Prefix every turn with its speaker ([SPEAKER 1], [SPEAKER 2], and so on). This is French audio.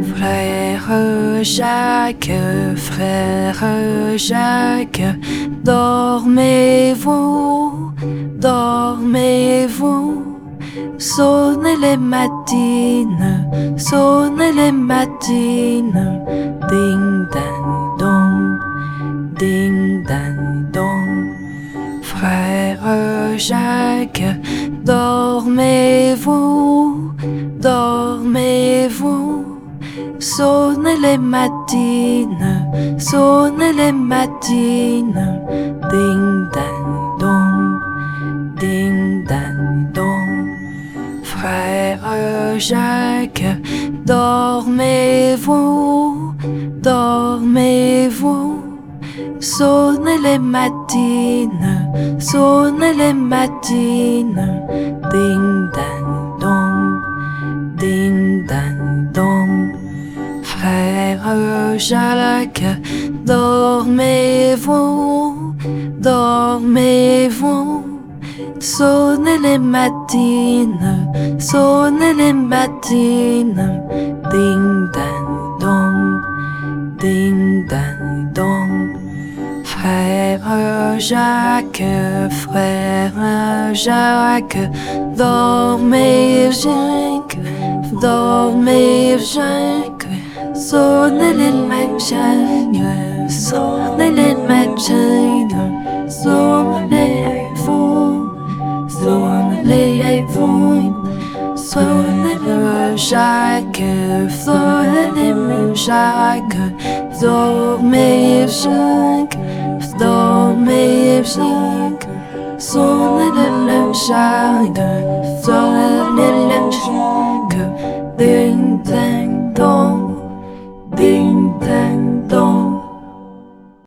[SPEAKER 1] Frère Jacques, dormez-vous, dormez-vous. Sonnez les matines, sonnez les matines. Ding dang dong, ding dang dong. Frère Jacques, dormez-vous, dormez-vous. Sonnez les matines, sonnez les matines. Ding dang dong, ding dang dong. Frère Jacques, dormez-vous, dormez-vous. Sonnez les matines, sonnez les matines. Ding dang dong, ding dang dong. Frère Jacques, dormez-vous, dormez-vous. Sonnez les matines, sonnez les matines. Ding dang dong, ding dang dong. Frère Jacques, frère Jacques, dormez Jacques, dormez Jacques. Sonnez les matines, sonnez les matines. Sonnez-vous, sonnez-vous. Sonnez-le Jacques, sonnez-le Jacques. Dormez Jacques, dormez Jacques. Sonnez-le Jacques, sonnez-le Jacques. Ding dang dong, ding dang.